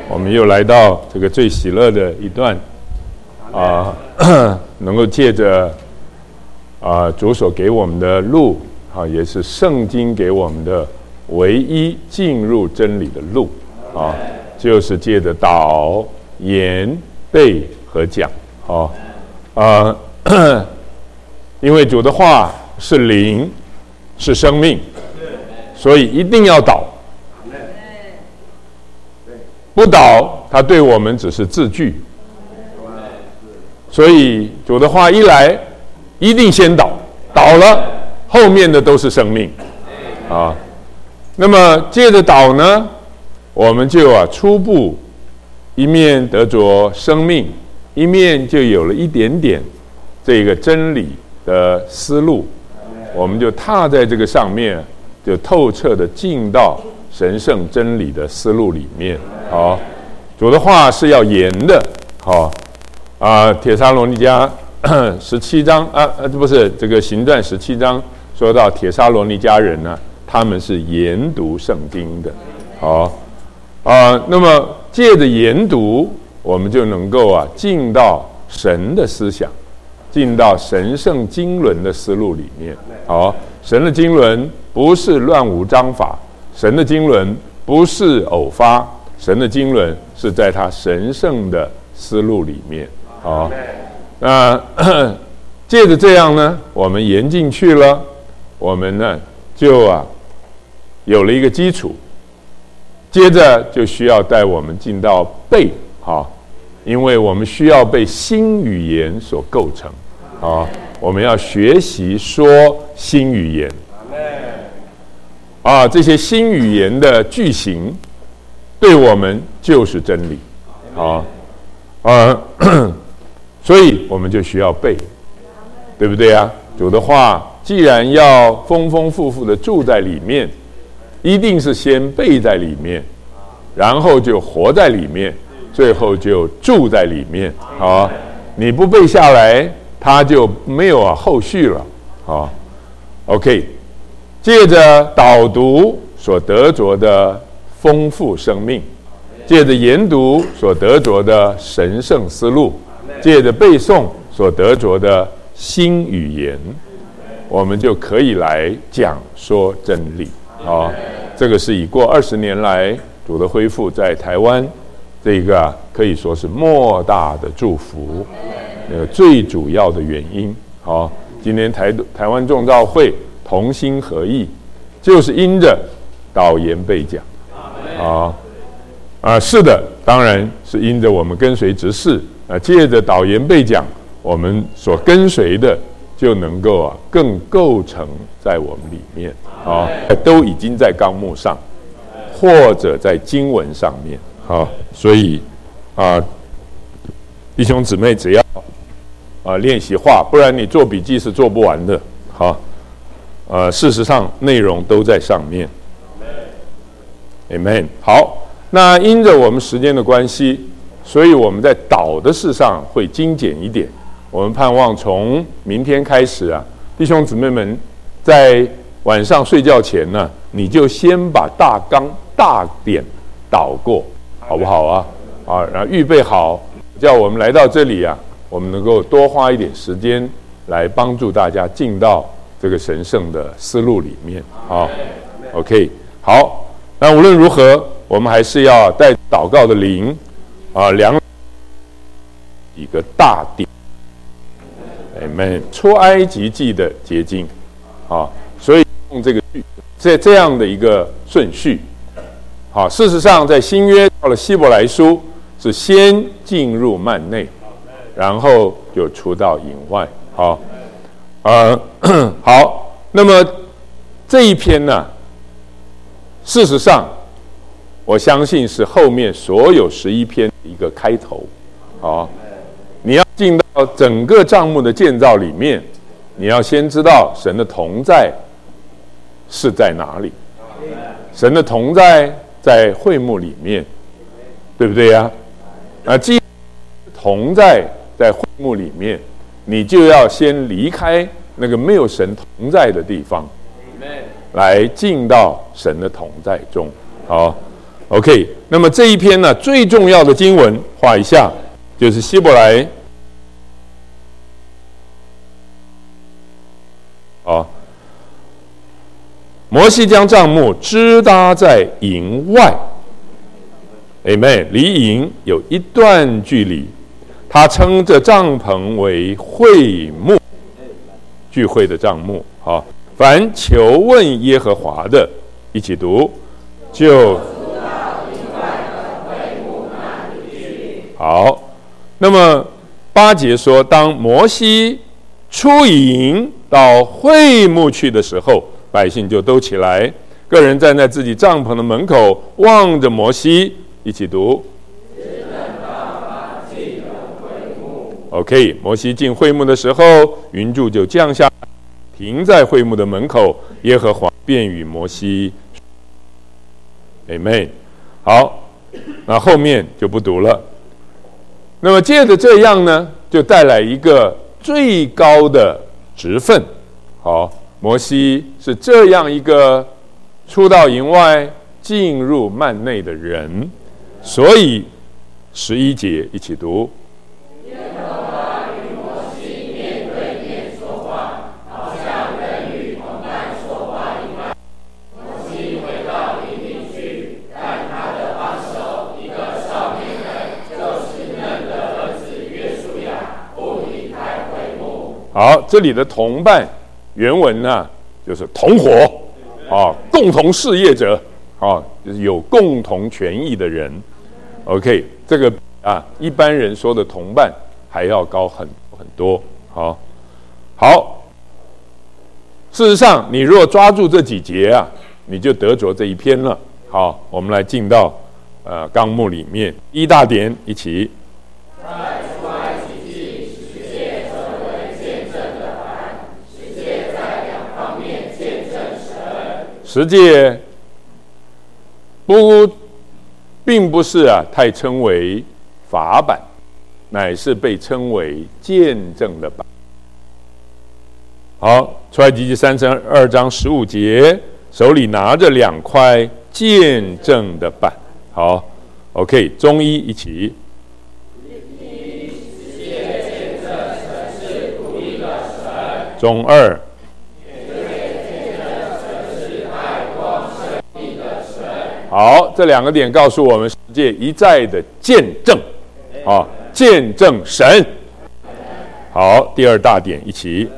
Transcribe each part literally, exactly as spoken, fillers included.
我们又来到这个最喜乐的一段啊、呃，能够借着啊、呃、主所给我们的路啊，也是圣经给我们的唯一进入真理的路啊，就是借着导、言、背和讲啊啊、呃，因为主的话是灵，是生命，所以一定要导。不导，它对我们只是字句。所以主的话一来，一定先导，导了，后面的都是生命啊。那么借着导呢，我们就啊初步一面得着生命，一面就有了一点点这个真理的思路，我们就踏在这个上面，就透彻的进到神圣真理的思路里面。好，主的话是要严的。好啊，帖撒罗尼迦十七章啊，呃，不是这个行传十七章说到帖撒罗尼迦人呢，他们是研读圣经的。好啊，那么借着研读，我们就能够啊进到神的思想，进到神圣经纶的思路里面。好，神的经纶不是乱无章法，神的经纶不是偶发，神的经纶是在他神圣的思路里面。好，那借着这样呢，我们研进去了，我们呢就啊有了一个基础，接着就需要带我们进到背。好，因为我们需要被新语言所构成。好，我们要学习说新语言。啊，这些新语言的句型对我们就是真理。好，啊，所以我们就需要背，对不对啊？主的话既然要丰丰富富的住在里面，一定是先背在里面，然后就活在里面，最后就住在里面。好，你不背下来，它就没有啊后续了。好 ，OK。借着导读所得着的丰富生命，借着研读所得着的神圣思路，借着背诵所得着的新语言，我们就可以来讲说真理。啊，这个是已过二十年来主的恢复在台湾这个、啊、可以说是莫大的祝福，那个最主要的原因。好，今年台台湾众召会同心合意，就是因着导言背讲。啊啊，是的，当然是因着我们跟随执事啊，借着导言背讲，我们所跟随的就能够啊更构成在我们里面啊，都已经在纲目上，或者在经文上面。好，所以啊，弟兄姊妹只要啊练习画，不然你做笔记是做不完的。好。呃，事实上内容都在上面。Amen。好，那因着我们时间的关系，所以我们在导的事上会精简一点。我们盼望从明天开始啊，弟兄姊妹们在晚上睡觉前呢，你就先把大纲大点导过，好不好啊？啊，然后预备好，叫我们来到这里啊，我们能够多花一点时间来帮助大家进到这个神圣的思路里面。好 ，OK， 好。那无论如何，我们还是要带祷告的灵啊，量一个大点。Amen。出埃及记的结晶，啊，所以用这个这这样的一个顺序。好，事实上在新约到了希伯来书是先进入幔内，然后就出到营外。好。呃，好，那么这一篇呢，事实上，我相信是后面所有十一篇的一个开头。好，你要进到整个帐幕的建造里面，你要先知道神的同在是在哪里。神的同在在会幕里面，对不对呀？啊，既同在在会幕里面，你就要先离开那个没有神同在的地方，来进到神的同在中。好， OK， 那么这一篇呢，最重要的经文画一下，就是希伯来，啊，摩西将帐幕支搭在营外 ，Amen， 离营有一段距离，他称这帐篷为会幕，聚会的帐幕。好，凡求问耶和华的，一起读，就。好，那么八节说，当摩西出营到会幕去的时候，百姓就都起来，个人站在自己帐篷的门口，望着摩西，一起读。OK， 摩西进会幕的时候，云柱就降下，停在会幕的门口，耶和华便与摩西 Amen。 好，那后面就不读了。那么借着这样呢，就带来一个最高的职分。好，摩西是这样一个出到营外进入幔内的人，所以十一节一起读。耶和华与摩西面对面说话，好像人与同伴说话一般。摩西回到营里去，但他的帮手一个少年人，就是嫩的儿子约书亚，不离开会幕。好，这里的同伴原文呢，就是同伙啊，共同事业者啊，就是有共同权益的人。OK， 这个啊，一般人说的同伴还要高很很多。好，好，事实上，你若抓住这几节啊，你就得着这一篇了。好，我们来进到呃纲目里面，一大点一起。十诫不，并不是啊，太称为法版，乃是被称为见证的版。好，出埃及记三十二章十五节，手里拿着两块见证的版。好 ，OK， 中一一起。中二。好，这两个点告诉我们世界一再的见证，啊，见证神。好，第二大点一起。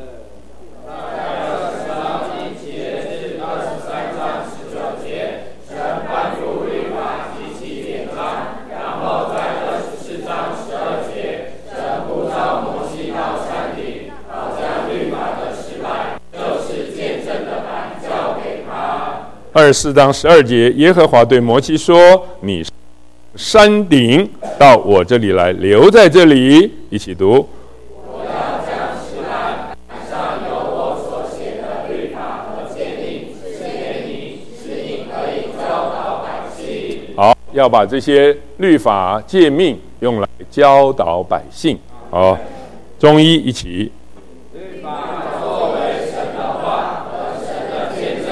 二十四章十二节，耶和华对摩西说：“你山顶到我这里来，留在这里。”一起读。我要将石板上有我所写的律法和诫命赐给你，使你可以教导百姓。好，要把这些律法诫命用来教导百姓。好，中一一起。律法作为神的话和神的见证。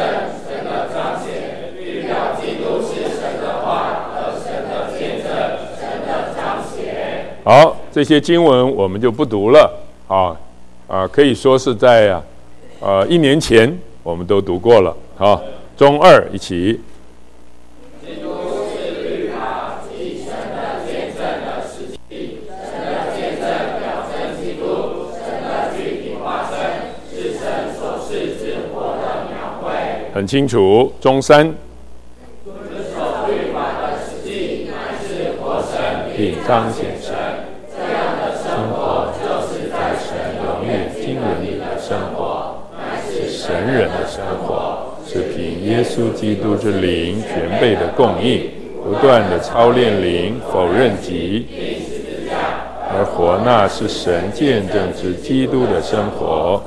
好，这些经文我们就不读了啊啊，可以说是在啊呃一年前我们都读过了啊。中二一起。基督是律法及神的见证的实际，神的见证表征基督，神的具体化身是神所示之活的描绘。很清楚。中三。遵守律法的实际乃是活神并彰显神。神人的生活是凭耶稣基督之灵全备的供应，不断的操练灵，否认己，而活那是神见证之基督的生活。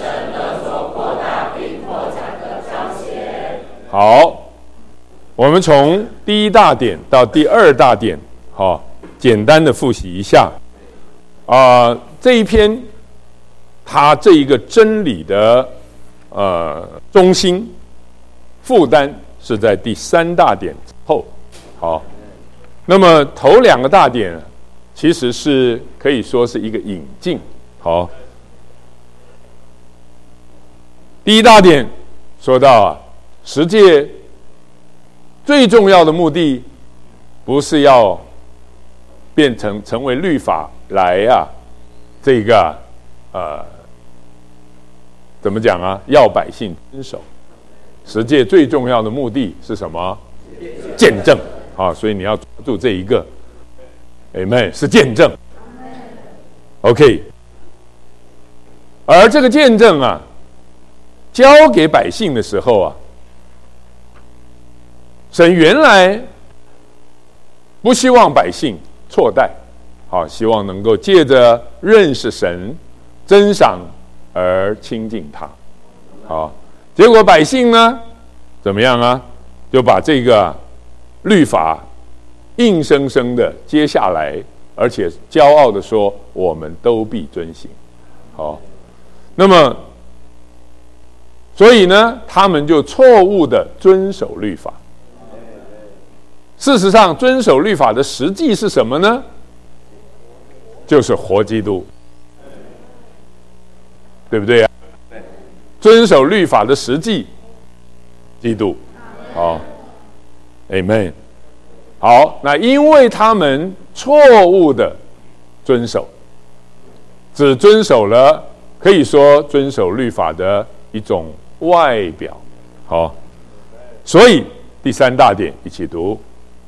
好，我们从第一大点到第二大点，好，简单的复习一下。啊、呃，这一篇，它这一个真理的。呃，中心负担是在第三大点之后， 好，那么头两个大点其实是可以说是一个引进。好，第一大点说到啊，十诫最重要的目的不是要变成成为律法来啊，这个呃怎么讲啊？要百姓遵守。十诫最重要的目的是什么？见证啊！所以你要抓住这一个 ，Amen， 是见证。OK， 而这个见证啊，交给百姓的时候啊，神原来不希望百姓错待，好，希望能够借着认识神、珍赏而亲近他。好，结果百姓呢，怎么样啊？就把这个律法硬生生的接下来，而且骄傲的说，我们都必遵行。好，那么，所以呢，他们就错误的遵守律法。事实上，遵守律法的实际是什么呢？就是活基督，对不对啊？遵守律法的实际，基督。好 ，Amen。好，那因为他们错误的遵守，只遵守了可以说遵守律法的一种外表。好，所以第三大点一起读。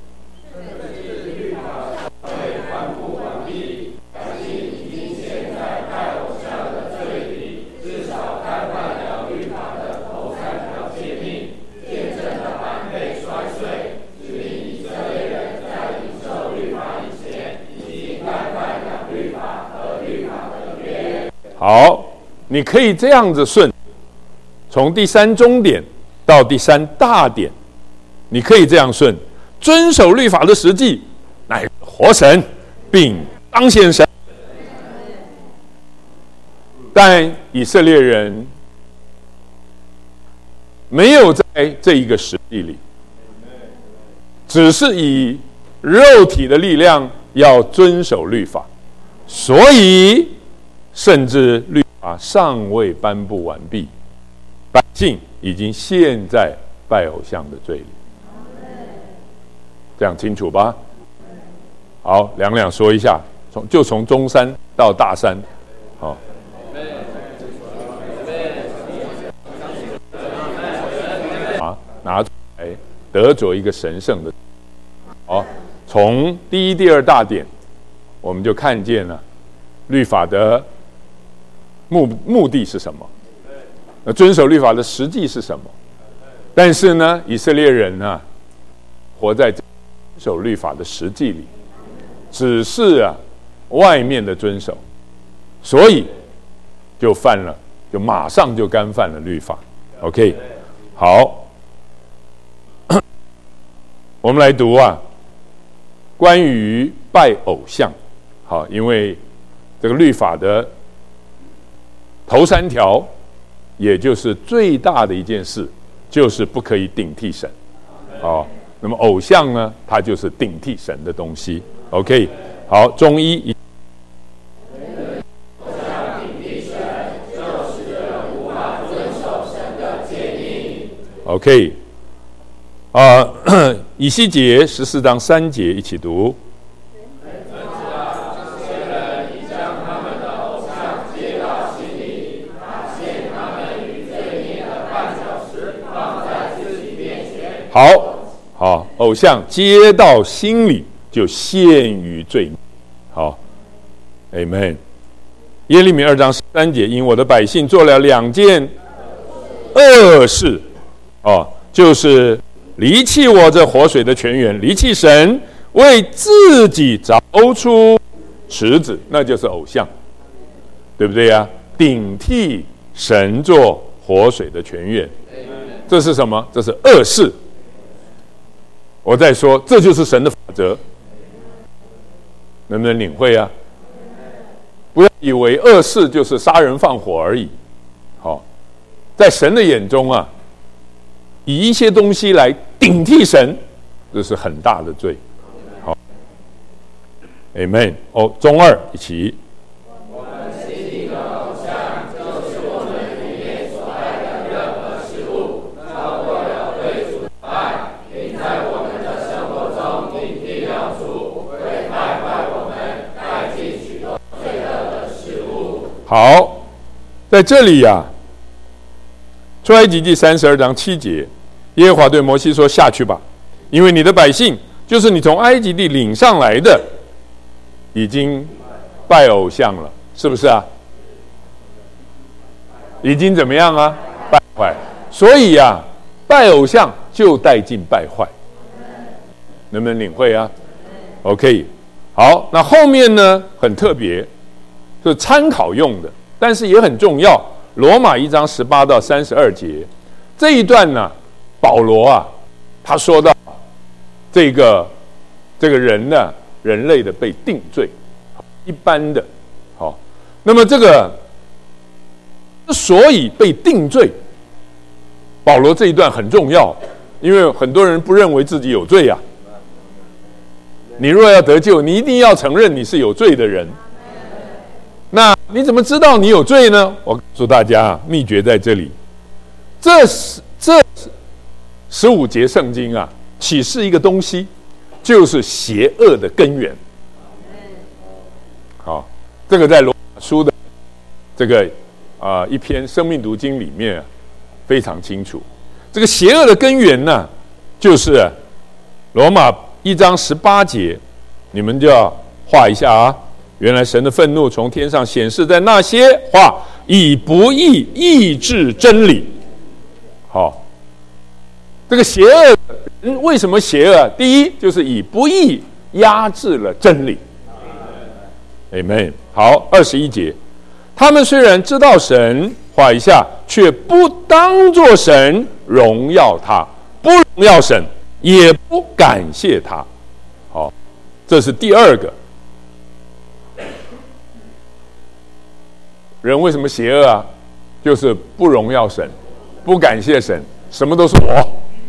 好，你可以这样子顺，从第三中点到第三大点，你可以这样顺：遵守律法的实际，乃活神，并彰显神。但以色列人没有在这一个实际里，只是以肉体的力量要遵守律法，所以甚至律法尚未颁布完毕，百姓已经陷在拜偶像的罪里。这样清楚吧？好，两两说一下，从就从中山到大山，好。啊，拿出来得着一个神圣的。好，从第一、第二大点，我们就看见了律法的目目的是什么？那遵守律法的实际是什么？但是呢，以色列人呢、啊，活在遵守律法的实际里，只是啊外面的遵守，所以就犯了，就马上就干犯了律法。OK， 好，我们来读啊，关于拜偶像。好，因为这个律法的头三条，也就是最大的一件事，就是不可以顶替神。哦，那么偶像呢，它就是顶替神的东西。OK， 好，中医。OK， 啊、呃，以西结十四章三节一起读。好，好，偶像接到心里就陷于罪孽。好 ，Amen。耶利米二章十三节，因我的百姓做了两件恶事，哦，就是离弃我这活水的泉源，离弃神，为自己凿出池子，那就是偶像，对不对呀、啊？顶替神做活水的泉源，这是什么？这是恶事。我再说，这就是神的法则，能不能领会啊？不要以为恶事就是杀人放火而已。好，在神的眼中啊，以一些东西来顶替神， 这是很大的罪。好 ，Amen。哦，中二一起。我们心里的偶像，就是我们里面所爱的任何事物，超过了对主的爱，并在我们的生活中顶替了主，会败坏我们，带进许多罪恶的事物。好，在这里呀、啊，出埃及记三十二章七节，耶和华对摩西说：“下去吧。”因为你的百姓就是你从埃及地领上来的，已经拜偶像了，是不是啊？已经怎么样啊？败坏。所以啊，拜偶像就带进败坏，能不能领会啊 ？OK， 好，那后面呢很特别，是参考用的，但是也很重要。罗马一章十八到三十二节这一段呢，保罗啊，他说到。这个这个人呢，人类的被定罪，一般的，好，那么这个之所以被定罪，保罗这一段很重要，因为很多人不认为自己有罪呀、啊。你若要得救，你一定要承认你是有罪的人。那你怎么知道你有罪呢？我告诉大家，秘诀在这里。这是这十五节圣经啊。启示一个东西，就是邪恶的根源。好，这个在罗马书的这个啊、呃、一篇生命读经里面、啊、非常清楚。这个邪恶的根源呢，就是罗马一章十八节，你们就要画一下啊。原来神的愤怒从天上显示在那些话以不义抑制真理。好，这个邪恶。为什么邪恶？第一，就是以不义压制了真理。Amen。好，二十一节，他们虽然知道神，画一下，却不当作神荣耀他，不荣耀神，也不感谢他。好，这是第二个。人为什么邪恶啊？就是不荣耀神，不感谢神，什么都是我。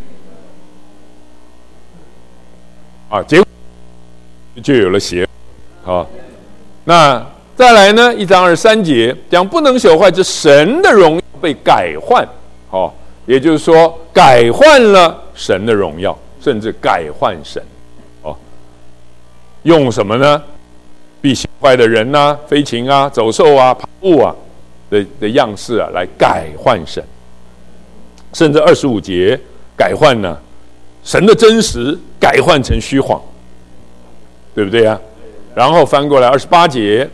啊，结果就有了邪恶。好，那再来呢？一章二十三节讲不能朽坏之神的荣耀被改换，好、哦，也就是说改换了神的荣耀，甚至改换神。哦，用什么呢？必朽坏的人啊、飞禽啊、走兽啊、爬物啊的的样式啊，来改换神。甚至二十五节改换呢？神的真实改换成虚谎，对不对啊？然后翻过来二十八节，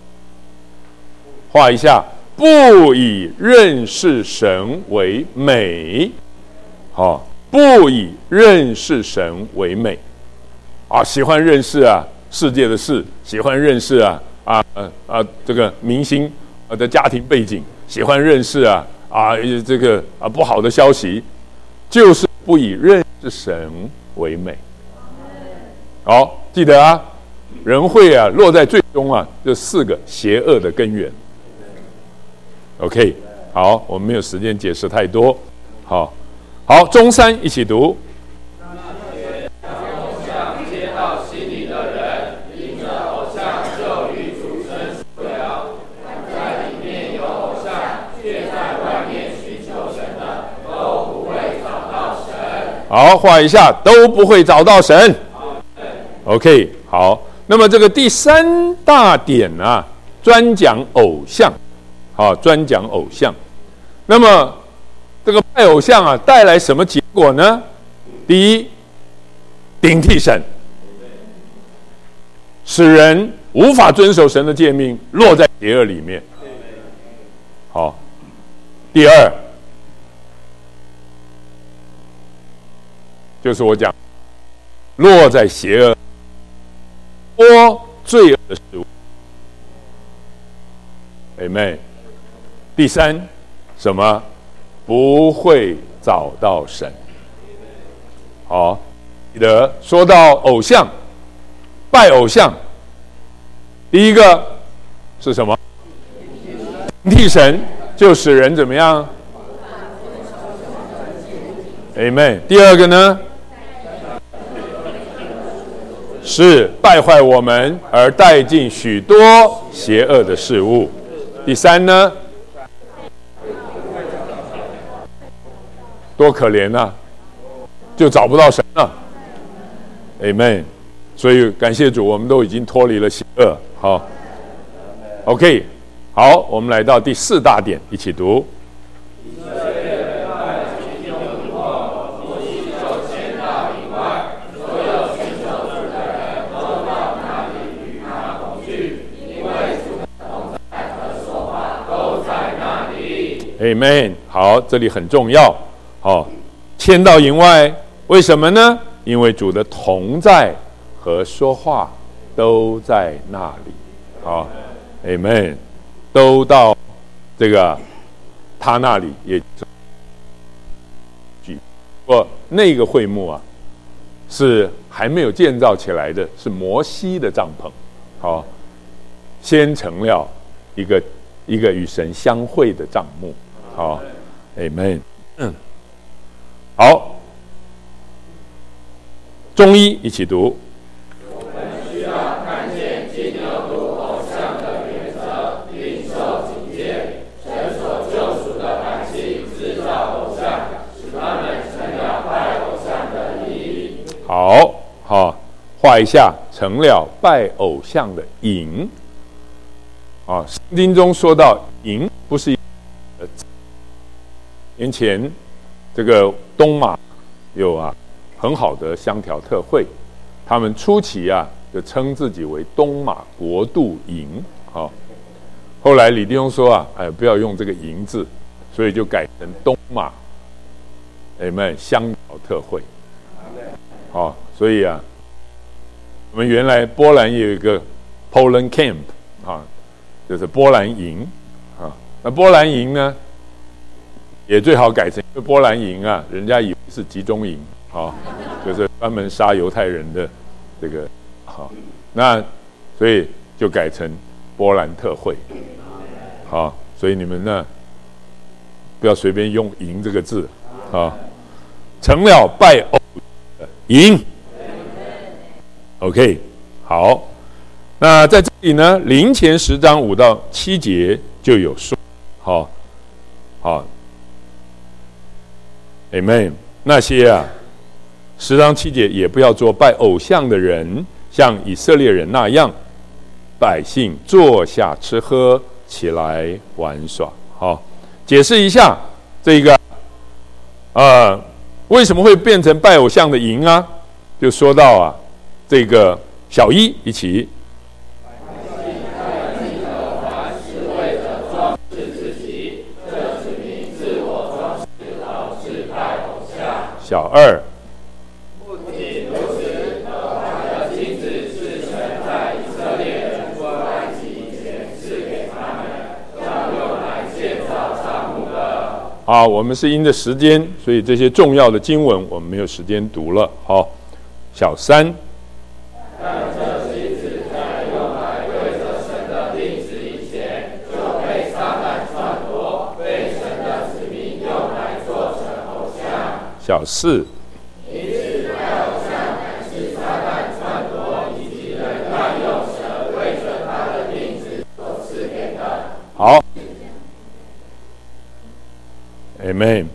画一下，不以认识神为美，好、哦，不以认识神为美，啊，喜欢认识啊世界的事，喜欢认识啊啊啊这个明星的家庭背景，喜欢认识啊啊这个啊不好的消息，就是不以认是神为美。好，记得啊，人会啊落在最终啊这四个邪恶的根源。OK， 好，我们没有时间解释太多。好，好，中三一起读。那些将偶像接到心里的人，因着偶像就与主生疏了。在里面有偶像，却在外面寻求神的，都不会找到神。好，画一下，都不会找到神。OK， 好，那么这个第三大点啊，专讲偶像，好，专讲偶像。那么这个拜偶像啊，带来什么结果呢？第一，顶替神，使人无法遵守神的诫命，落在邪恶里面。好，第二，就是我讲，落在邪恶、多罪恶的事物。Amen。第三，什么？不会找到神。好，记得说到偶像，拜偶像，第一个是什么？顶替神，就使人怎么样 ？Amen。第二个呢？ 是败坏我们而带进许多邪恶的事物。第三呢，多可怜啊，就找不到神了。Amen。所以感谢主，我们都已经脱离了邪恶。好 ，OK， 好，我们来到第四大点，一起读。Amen。好，这里很重要。好，迁到营外，为什么呢？因为主的同在和说话都在那里。好 ，Amen， 都到这个他那里，也举过那个会幕啊，是还没有建造起来的，是摩西的帐篷。好，先成了一个一个与神相会的帐幕。好 ，Amen。嗯，好，中医一起读。 我们需要看见金牛犊偶像的原则，领受警戒，神所救赎的百姓制造偶像，使他们成了拜偶像的营。 好，好，画一下，成了拜偶像的营。啊，圣经中说到营，不是一个年前，这个东马有啊很好的香调特会，他们初期啊就称自己为东马国度营。好，后来李弟兄说啊，哎，不要用这个营字，所以就改成东马，哎们香调特会。好，所以啊，我们原来波兰也有一个 Poland Camp 啊，就是波兰营啊。那波兰营呢？也最好改成，因为波兰营啊，人家以为是集中营，啊，就是专门杀犹太人的这个，好，那所以就改成波兰特会，好，所以你们呢不要随便用“营”这个字，啊，成了拜偶的营 ，OK， 好，那在这里呢，林前十章五到七节就有说，好，好。Amen。那些啊，十章七节也不要做拜偶像的人，像以色列人那样，百姓坐下吃喝，起来玩耍。好，解释一下这个，呃，为什么会变成拜偶像的营啊？就说到啊，这个小一一起。小二， 不仅如此，他的金子是神在以色列人出埃及以前赐给他们，要用来建造帐幕的。 好，我们是因着时间，所以这些重要的经文我们没有时间读了。好，小三。 但这金子在用来对着神的定旨以前，就被撒旦篡夺，被神的子民用来做成偶像。 小四， 因此拜偶像乃是撒旦篡夺以及人滥用神为着他的定旨所赐给的。 好 ，Amen。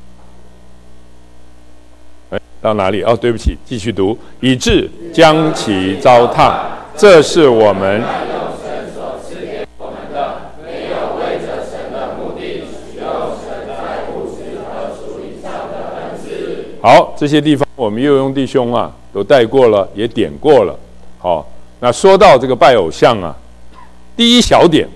哎，到哪里？哦，对不起，继续读，以致将其糟蹋。这是我们滥用神所赐给我们的，没有为着神的目的使用神在物质和属灵上的恩赐。 好，这些地方我们幼用弟兄啊都带过了，也点过了。好，那说到这个拜偶像啊，第一小点，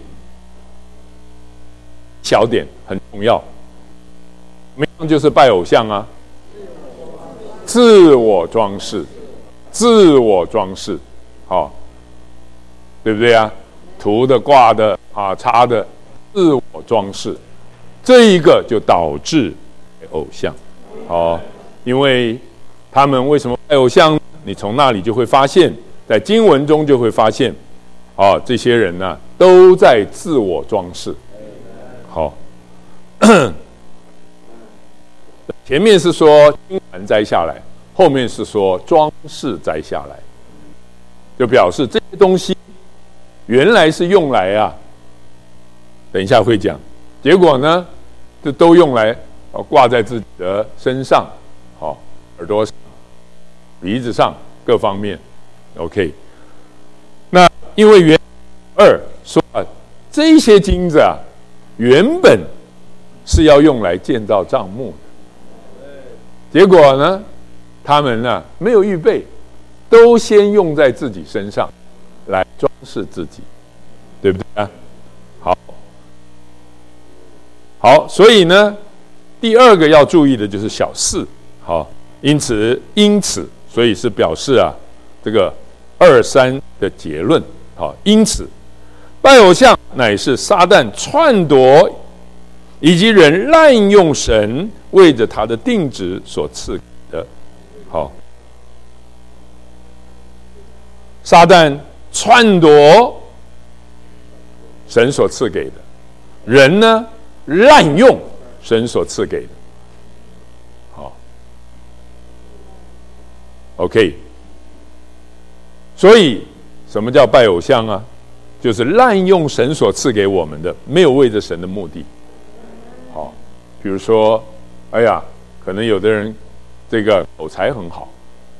小点很重要，怎么样就是拜偶像啊？自我装饰，自我装饰，好，对不对啊？涂的、挂的啊、插的，自我装饰，这一个就导致偶像，好。因为他们为什么拜偶像？你从那里就会发现，在经文中就会发现，啊，这些人呢、啊、都在自我装饰。好，前面是说经文摘下来，后面是说装饰摘下来。 就表示这些东西原来是用来啊，等一下会讲，结果呢，这都用来哦挂在自己的身上，好、哦，耳朵上、鼻子上各方面 ，OK。那因为原二说啊，这些金子啊，原本是要用来建造帐幕的，结果呢，他们呢没有预备，都先用在自己身上，来装饰自己，对不对啊？好，好，所以呢，第二个要注意的就是小四，好，因此，因此，所以是表示啊，这个二三的结论，好，因此，拜偶像乃是撒旦篡夺以及人滥用神为着他的定旨所赐给的，好，撒旦篡夺神所赐给的，人呢滥用神所赐给的，好 ，OK。所以，什么叫拜偶像啊？就是滥用神所赐给我们的，没有为着神的目的。好，比如说，哎呀，可能有的人这个口才很好，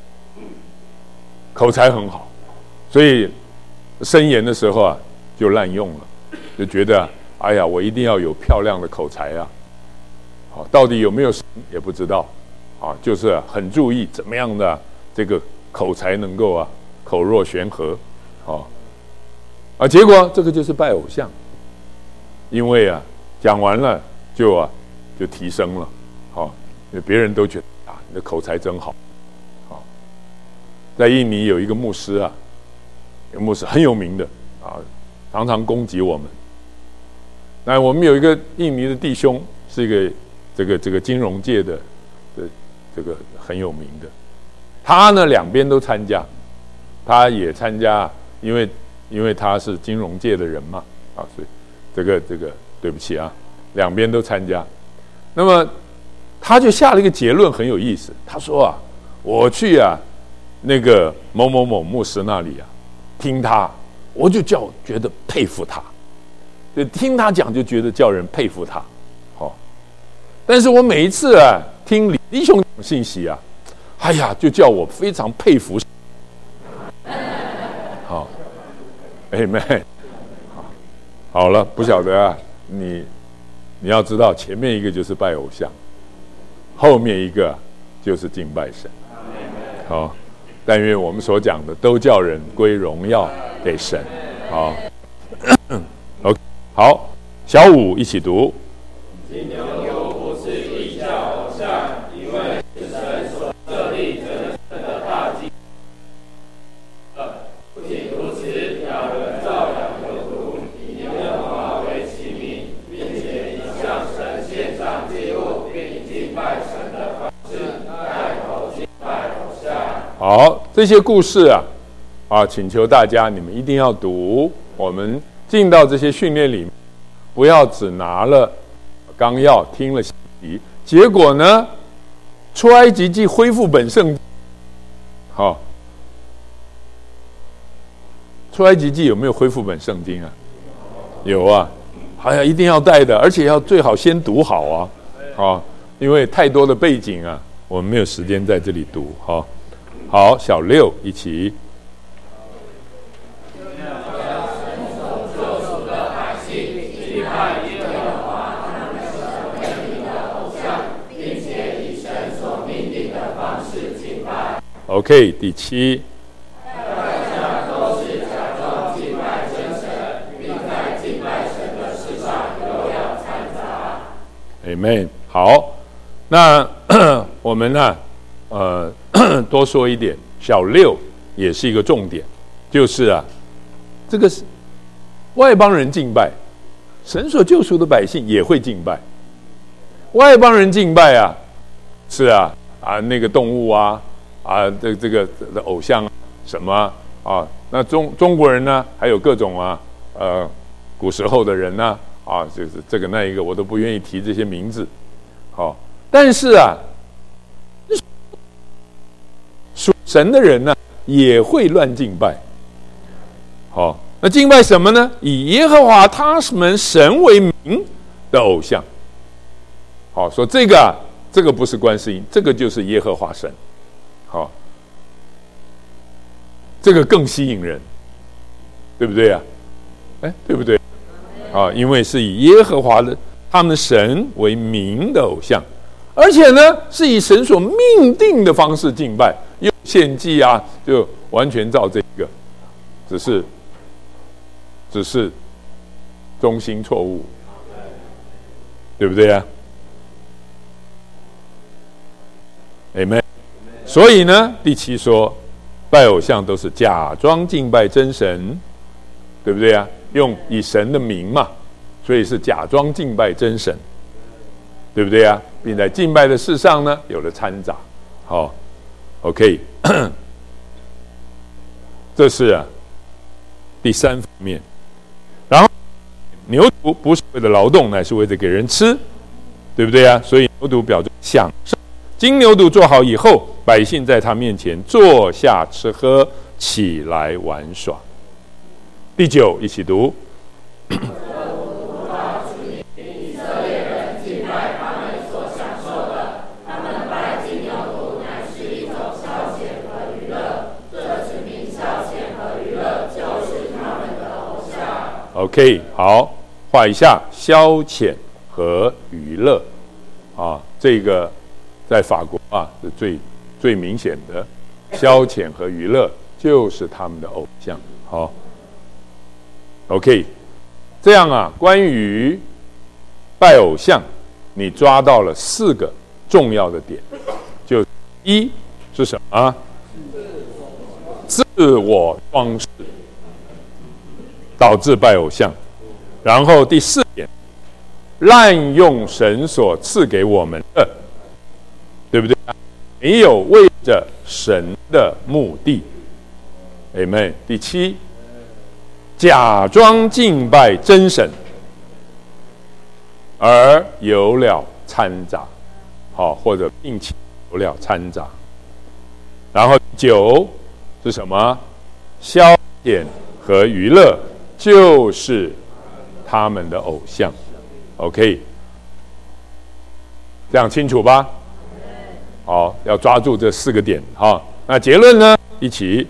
口才很好，所以申言的时候啊，就滥用了，就觉得哎呀，我一定要有漂亮的口才啊。好，到底有没有神也不知道，啊，就是啊很注意怎么样的这个口才能够啊口若悬河，好。啊，结果这个就是拜偶像，因为啊，讲完了就啊，就提升了，好、哦，因为别人都觉得啊，你的口才真好，好、哦，在印尼有一个牧师啊，有个牧师很有名的啊，常常攻击我们。那我们有一个印尼的弟兄，是一个这个这个金融界的的这个很有名的，他呢两边都参加，他也参加，因为。因为他是金融界的人嘛，啊，所以这个这个对不起啊，两边都参加。那么他就下了一个结论，很有意思。他说啊，我去啊那个某某某牧师那里啊，听他，我就叫觉得佩服他，就听他讲就觉得叫人佩服他，好、哦。但是我每一次啊听李弟兄讲信息啊，哎呀，就叫我非常佩服。好。哎妹，好了，不晓得啊，你你要知道，前面一个就是拜偶像，后面一个就是敬拜神。好，但愿我们所讲的都叫人归荣耀给神。好 ，OK， 好，小五一起读。金牛犊不是异教偶像，因为是神所设立真正的大祭。不仅如此，要人照样有毒，以牛的毛为器皿，并且以向神献上祭物，并以敬拜神的方式带头敬拜偶像。好，这些故事啊，啊，请求大家你们一定要读。我们进到这些训练里面，不要只拿了纲要听了信息，结果呢，出埃及记恢复本圣经，好。出埃及记有没有恢复本圣经啊？有啊，哎呀，一定要带的，而且要最好先读好啊，好，因为太多的背景啊，我们没有时间在这里读，好，好，小六一起。OK， 第七。Amen。好，那我们呢，呃，多说一点。小六也是一个重点，就是啊，这个是外邦人敬拜，神所救赎的百姓也会敬拜。外邦人敬拜啊，是啊啊那个动物啊啊这这个的偶像啊什么啊啊，那中中国人呢，还有各种啊呃古时候的人呢。啊，就是这个那一个，我都不愿意提这些名字。好，但是啊，属神的人呢，也会乱敬拜， 好，那敬拜什么呢？以耶和华他们神为名的偶像。好，说这个啊，这个不是观世音，这个就是耶和华神。好，这个更吸引人，对不对啊？哎，对不对？啊，因为是以耶和华的他们神为名的偶像，而且呢是以神所命定的方式敬拜，用献祭啊，就完全照这个，只是只是中心错误，对不对啊？Amen。所以呢，第七说，拜偶像都是假装敬拜真神，对不对啊？用以神的名嘛，所以是假装敬拜真神，对不对啊？并在敬拜的事上呢，有了掺杂。好 ，OK， 这是啊第三方面。然后牛犊不是为了劳动，乃是为了给人吃，对不对啊？所以牛犊表示享受。金牛犊做好以后，百姓在他面前坐下吃喝，起来玩耍。第九，一起读。OK， 好，画一下消遣和娱乐啊，这个在法国啊是最最明显的，消遣和娱乐就是他们的偶像。好 ，OK， 这样啊，关于拜偶像，你抓到了四个重要的点，就一是什么？自我装饰。导致拜偶像，然后第四点，滥用神所赐给我们的，对不对？没有为着神的目的 ，Amen。第七，假装敬拜真神，而有了掺杂，好，或者并且有了掺杂。然后九是什么？消遣和娱乐。就是他们的偶像 ，OK， 这样清楚吧？好，要抓住这四个点。好，那结论呢？一起。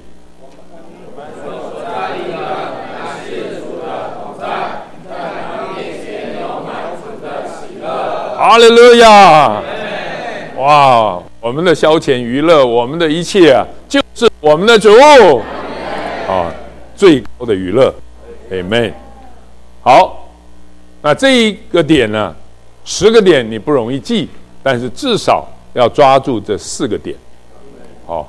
哈利路亚！哇，我们的消遣娱乐，我们的一切啊，就是我们的主啊，最高的娱乐。Amen。好，那这一个点呢，十个点你不容易记，但是至少要抓住这四个点。好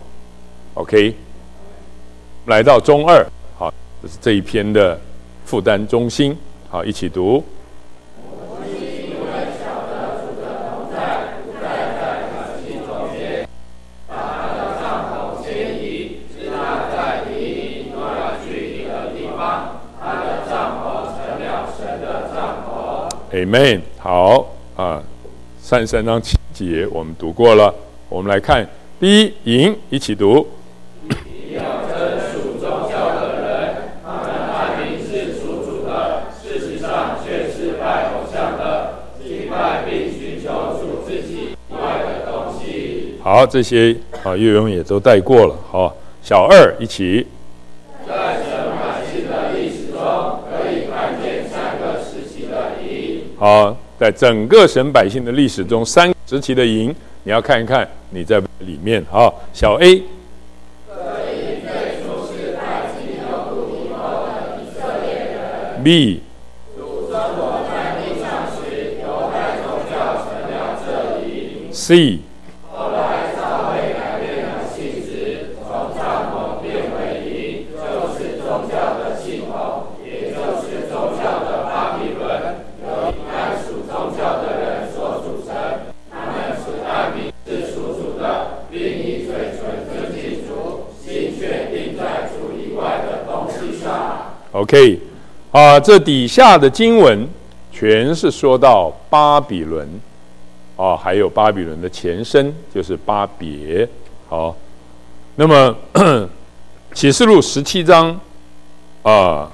，OK， 来到中二，好，这是这一篇的负担中心。好，一起读。Amen。好啊，三十三章七节我们读过了，我们来看第一营，一起读。你要真属宗教的人，他们按名是属主的，事实上却是拜偶像的，敬拜并寻求主自己以外的东西。好，这些啊，岳勇也都带过了。好，小二一起。在神百姓的历史中，可以看见三个时期的营。好，在整个神百姓的历史中，三个时期的营，你要看一看你在里面。好，小 A。这营最初是拜金牛犊以后的以色列人。B。主生活在地上时，犹太宗教成了这营。C。后来教会改变了性质，从帐篷变为营，就是宗教的系统，也就是宗教的巴比伦。属宗教的人所组成，他们是按名是属主的，并以嘴唇尊敬主，心却定在主以外的东西上。OK， 啊，这底下的经文全是说到巴比伦，啊，还有巴比伦的前身就是巴别。好，那么启示录十七章啊、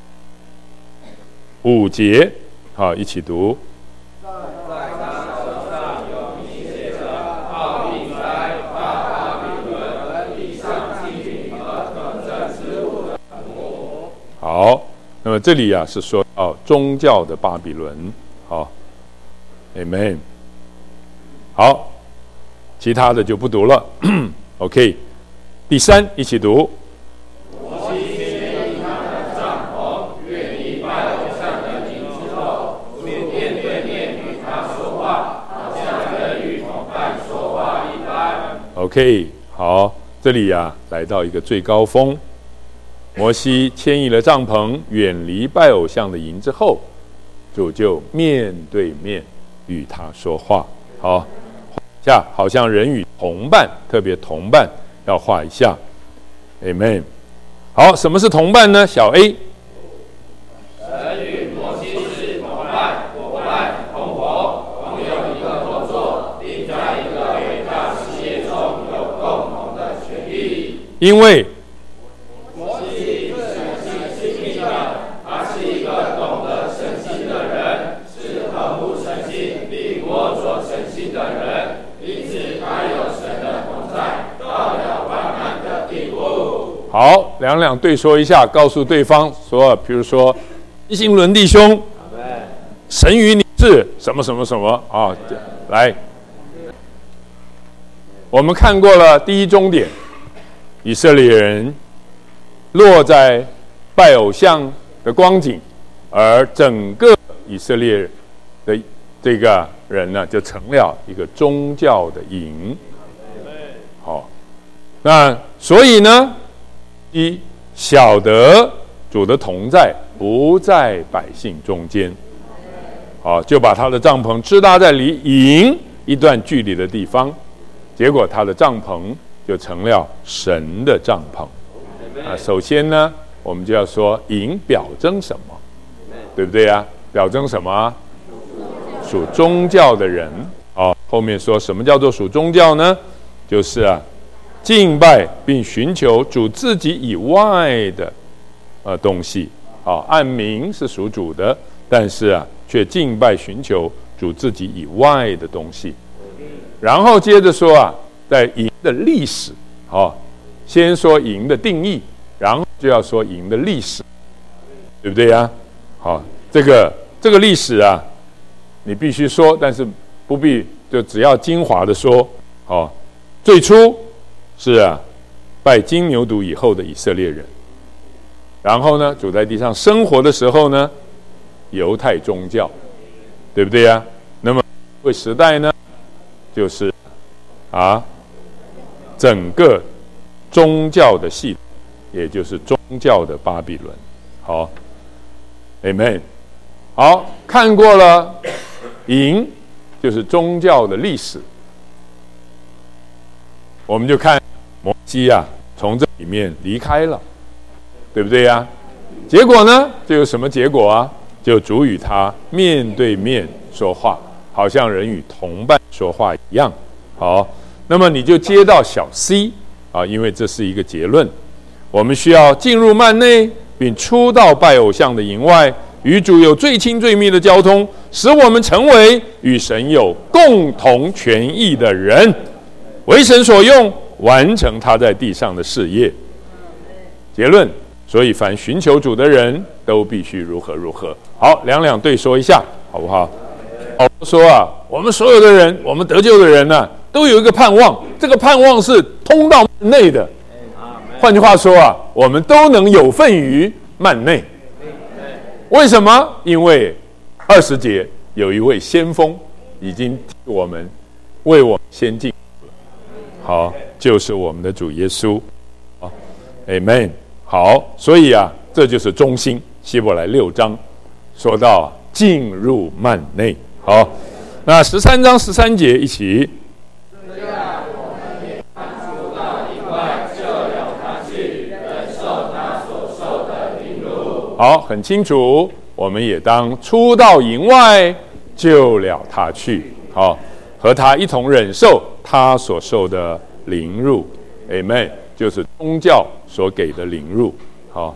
五节，好，一起读。好，那么这里啊是说到宗教的巴比伦，好 ，Amen。好，其他的就不读了。OK， 第三一起读。 摩西迁移他的帐篷，远离拜偶像的名之后，面对面与他说话，好像人与同伴说话一般。 OK， 好，这里啊来到一个最高峰。摩西迁移了帐篷，远离拜偶像的营之后，主就面对面与他说话。好，画一下，好像人与同伴，特别同伴要画一下。Amen。好，什么是同伴呢？小 A。 神与摩西是同伴、伙伴、同伙，共有一个工作，并在一个伟大事业中有共同的权利。 因为好，两两对说一下，告诉对方说，比如说，一心伦弟兄，神与你是什么什么什么啊？来，我们看过了第一终点，以色列人落在拜偶像的光景，而整个以色列的这个人呢，就成了一个宗教的营。好，那所以呢？一晓得主的同在不在百姓中间，好，就把他的帐篷支搭在离营一段距离的地方，结果他的帐篷就成了神的帐篷。啊，首先呢，我们就要说营表征什么，对不对啊？表征什么？属宗教的人。哦，后面说什么叫做属宗教呢？就是啊。敬拜并寻求主自己以外的呃东西，啊，按名是属主的，但是啊，却敬拜寻求主自己以外的东西。然后接着说啊，在营的历史，好，先说营的定义，然后就要说营的历史，对不对呀？好，这个这个历史啊，你必须说，但是不必就只要精华的说，好，最初。是啊，拜金牛犊以后的以色列人，然后呢，主在地上生活的时候呢，犹太宗教，对不对呀？那么为时代呢，就是啊，整个宗教的系统，也就是宗教的巴比伦。好 ，Amen。好，看过了营，就是宗教的历史。我们就看摩西啊，从这里面离开了，对不对呀？结果呢，就有什么结果啊？就主与他面对面说话，好像人与同伴说话一样。好，那么你就接到小 C 啊，因为这是一个结论。我们需要进入幔内，并出到拜偶像的营外，与主有最亲最密的交通，使我们成为与神有共同权益的人。为神所用，完成他在地上的事业。结论，所以凡寻求主的人都必须如何如何。好，两两对说一下，好不好？保罗说啊，我们所有的人，我们得救的人呢、啊，都有一个盼望，这个盼望是通到幔内的。换句话说啊，我们都能有份于幔内。为什么？因为二十节有一位先锋已经替我们为我们先进。好，就是我们的主耶稣，好 ，Amen。好，所以啊，这就是中心。希伯来六章说到进入幔内。好，那十三章十三节一起。 这样，我们也当出到营外，就了他去，忍受他所受的凌辱。 好，很清楚，我们也当出到营外，就了他去。好。和他一同忍受他所受的凌辱 ，Amen， 就是宗教所给的凌辱。好，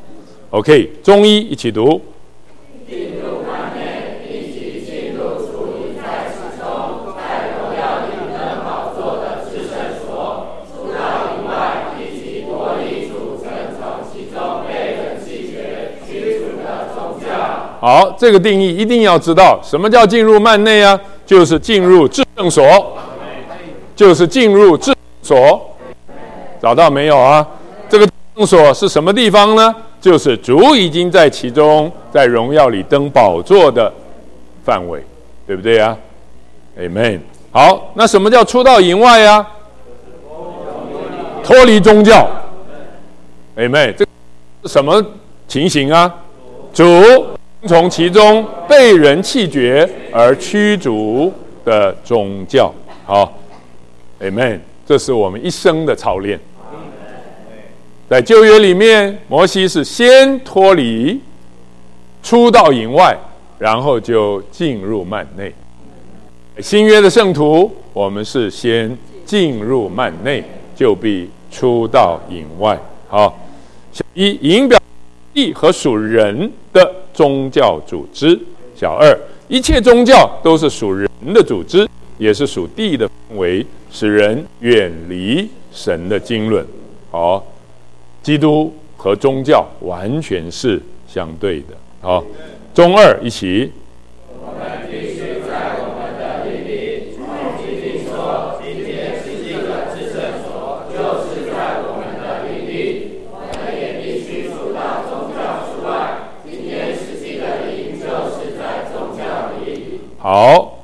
OK， 中一一起读。 进入幔内，一起进入主隐在其中，在荣耀里登宝座的至圣所。出到营外，一起脱离主曾从其中被人弃绝、驱除的宗教。 好，这个定义一定要知道，什么叫进入幔内啊？就是进入至圣所，就是进入至圣所。找到没有啊？这个至圣所是什么地方呢？就是主已经在其中，在荣耀里登宝座的范围，对不对啊 ？Amen。好，那什么叫出到营外啊？脱离宗教。Amen。这是什么情形啊？主从其中被人弃绝而驱逐的宗教。好 ，Amen。这是我们一生的操练。在旧约里面，摩西是先脱离，出到营外，然后就进入幔内。新约的圣徒，我们是先进入幔内，就必出到营外。好，小一，营表地和属人的宗教组织。小二，一切宗教都是属人的组织，也是属地的氛围，使人远离神的经纶。好。基督和宗教完全是相对的。好，中二一起。 我们必须在我们的灵里，从经里说，今天实际的至圣所就是在我们的灵里。我们也必须出到宗教之外，今天实际的灵就是在宗教里。 好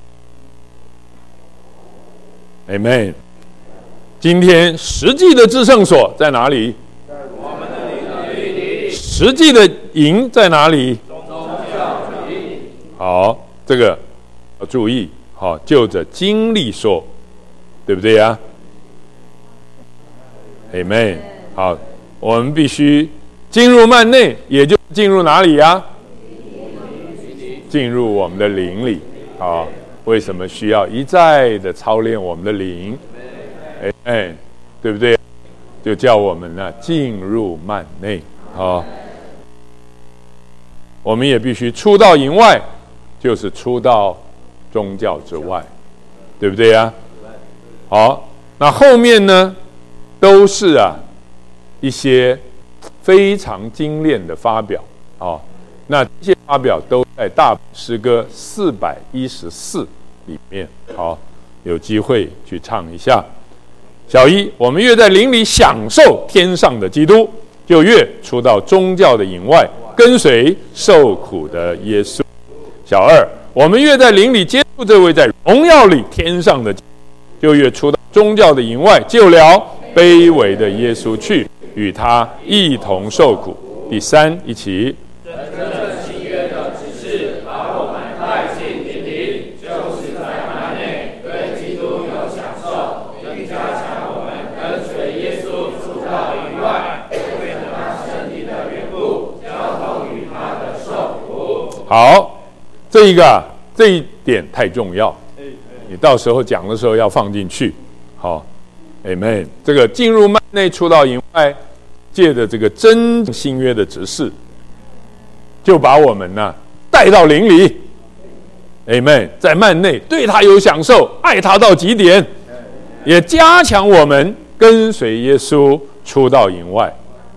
，Amen。今天实际的至圣所在哪里？实际的营在哪里？好，这个要注意。好，就着经历说，对不对呀 ？Amen。好，我们必须进入幔内，也就进入哪里呀？进入我们的灵里。好，为什么需要一再的操练我们的灵？哎，对不对？就叫我们呢进入幔内。好。我们也必须出到营外，就是出到宗教之外，对不对呀？好，那后面呢，都是啊一些非常精炼的发表。哦，那这些发表都在大诗歌四百一十四里面。好，有机会去唱一下。小一，我们越在灵里享受天上的基督，就越出到宗教的营外，跟随受苦的耶稣。小二，我们越在灵里接触这位在荣耀里天上的，就越出到宗教的营外，救了卑微的耶稣去，与他一同受苦。第三，一起。 真正新约的指示，把我们带进灵里，就是在幔内对基督有享受，并加强我们跟随耶稣出到营外，为了他身体的缘故，交通与他的受苦。 好，这一个啊，这一点太重要，你到时候讲的时候要放进去。好 ，Amen。这个进入幔内，出到营外，借着这个真新约的指示，就把我们呢带到灵里 ，Amen。在幔内对他有享受，爱他到极点，也加强我们跟随耶稣出到营外。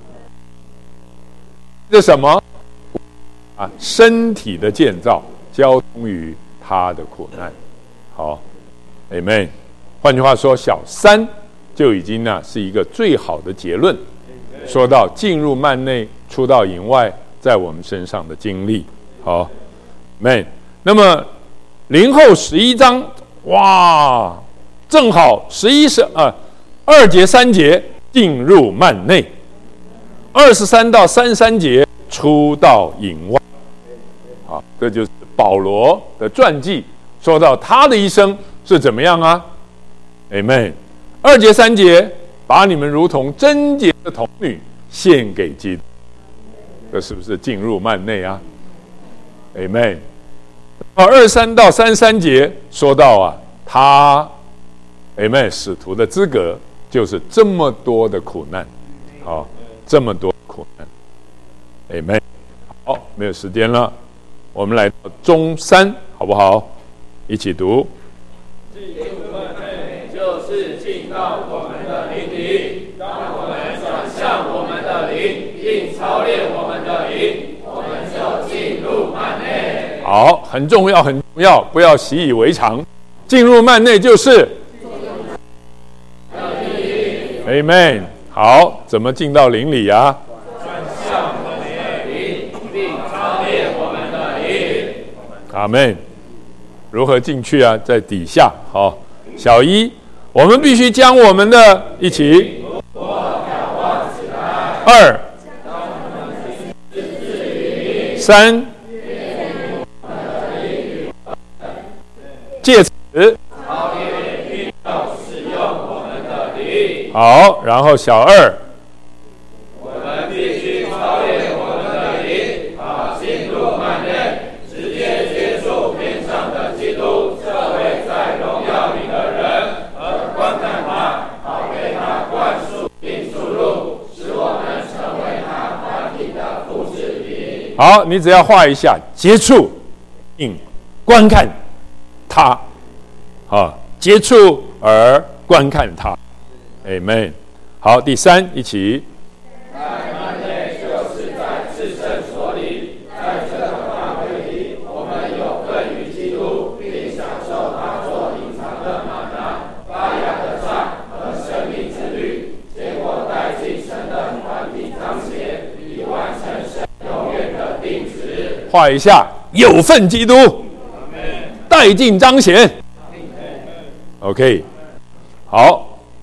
这什么啊？身体的建造，交通于他的苦难。好 ，Amen。换句话说，小三就已经呢是一个最好的结论。说到进入幔内，出到营外，在我们身上的经历。好 ，Amen。那么零后十一章，哇，正好十一十呃二节三节进入幔内，二十三到三十三节出到营外。好，这就是保罗的传记，说到他的一生是怎么样啊 ？Amen。二节三节，把你们如同贞洁的童女献给基督，这是不是进入幔内啊 ？Amen。二三到三十三节说到啊，他 Amen 使徒的资格就是这么多的苦难，好，这么多苦难。 Amen。好，没有时间了，我们来到中三，好不好？一起读。 进入曼内，就是进到我们的灵里，当我们转向我们的灵，并操练我们的灵，我们就进入曼内。 好，很重要，很重要，不要习以为常。进入曼内就是，Amen。好，怎么进到灵里啊？ 转向我们的灵，并操练我们的灵。 阿们。如何进去啊？在底下。好，小一，我们必须将我们的一起。二，三，借此好，然后小二， 我们必须操练我们的灵，好进入曼内，直接接触天上的基督，这位在荣耀里的人，而观看他，好被他灌输并注入，使我们成为他团体的复制品。 好，你只要画一下，接触，并观看他，啊，接触而观看他。Amen。好，第三，一起。 在曼内就是在至圣所里，在这个范围里，我们有份于基督，并享受他做隐藏的玛拿、发芽的杖和生命之律，结果带进神的团体彰显，以完成神永远的定旨。 画一下，有份基督，带进彰显。OK， 好。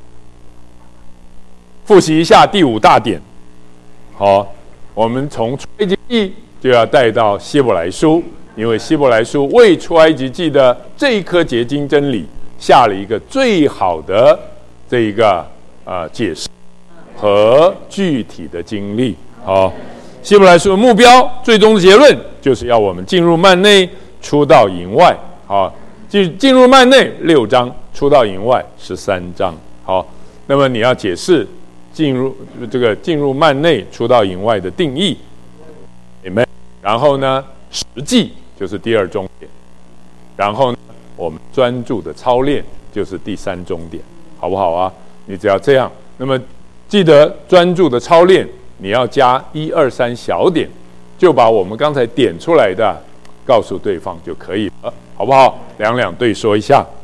复习一下第五大点。好，我们从出埃及记就要带到希伯来书，因为希伯来书为出埃及记的这一颗结晶真理下了一个最好的这一个呃解释和具体的经历。好，希伯来书的目标最终的结论就是要我们进入幔内，出到营外。好，进进入幔内六章，出到营外十三章。好，那么你要解释进入这个进入幔内出到营外的定义 ，Amen。然后呢，实际就是第二终点，然后呢，我们专注的操练就是第三终点，好不好啊？你只要这样，那么记得专注的操练，你要加一二三小点，就把我们刚才点出来的告诉对方就可以了，好不好？两两对说一下。